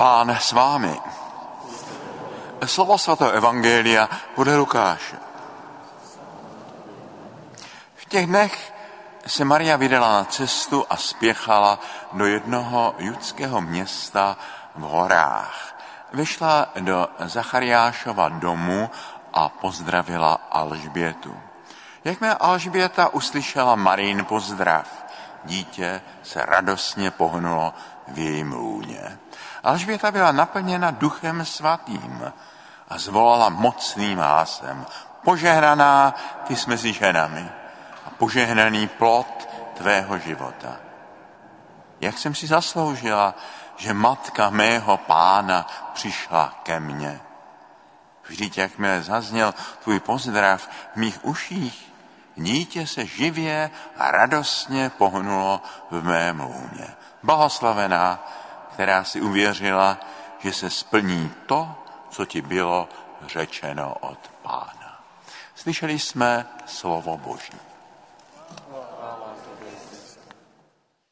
Pán s vámi. Slovo svatého evangelia podle Lukáše. V těch dnech se Maria vydala na cestu a spěchala do jednoho judského města v horách. Vešla do Zachariášova domu a pozdravila Alžbětu. Jakmile Alžběta uslyšela Marin pozdrav, dítě se radostně pohnulo v jejím lůně. Alžběta byla naplněna Duchem svatým a zvolala mocným hlasem: Požehnaná ty jsi mezi ženami a požehnaný plod tvého života. Jak jsem si zasloužila, že matka mého Pána přišla ke mně. Vždyť jakmile zazněl tvůj pozdrav v mých uších, dítě se živě a radostně pohnulo v mém lůně. Blahoslavená, která si uvěřila, že se splní to, co ti bylo řečeno od Pána. Slyšeli jsme slovo Boží.